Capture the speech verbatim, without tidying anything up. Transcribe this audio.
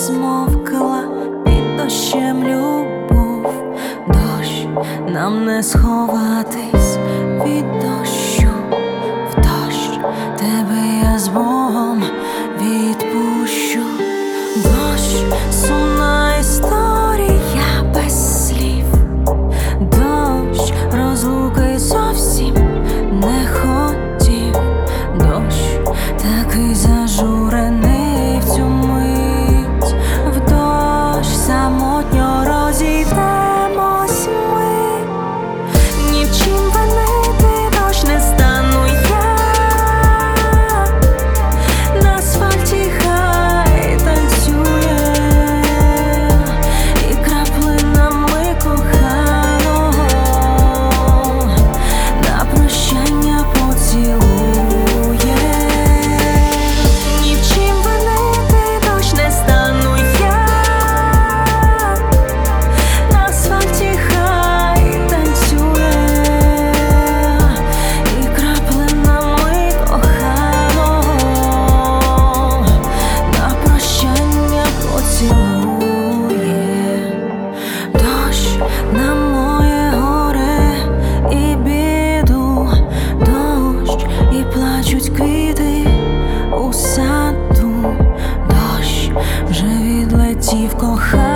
змовкла під дощем любов. Дощ, нам не сховатись від дощу. В дощ тебе я з Богом відпущу. Дощ, сумна історія без слів. Дощ, розлуки зовсім не хотів. Дощ, такий зажурений в цю мить. В дощ самотньо розійдемось ми. Ні в чим винити дощ не стану я. На асфальті хай танцює і краплинами коханого на прощання поцілує. Ні в чим винити дощ не стану я. На асфальті хай танцює і краплинами коханого на прощання поцілує. Дощ на моє горе і біду. Дощ, і плачуть квіти у саду. Дощ вже відлетів коханий.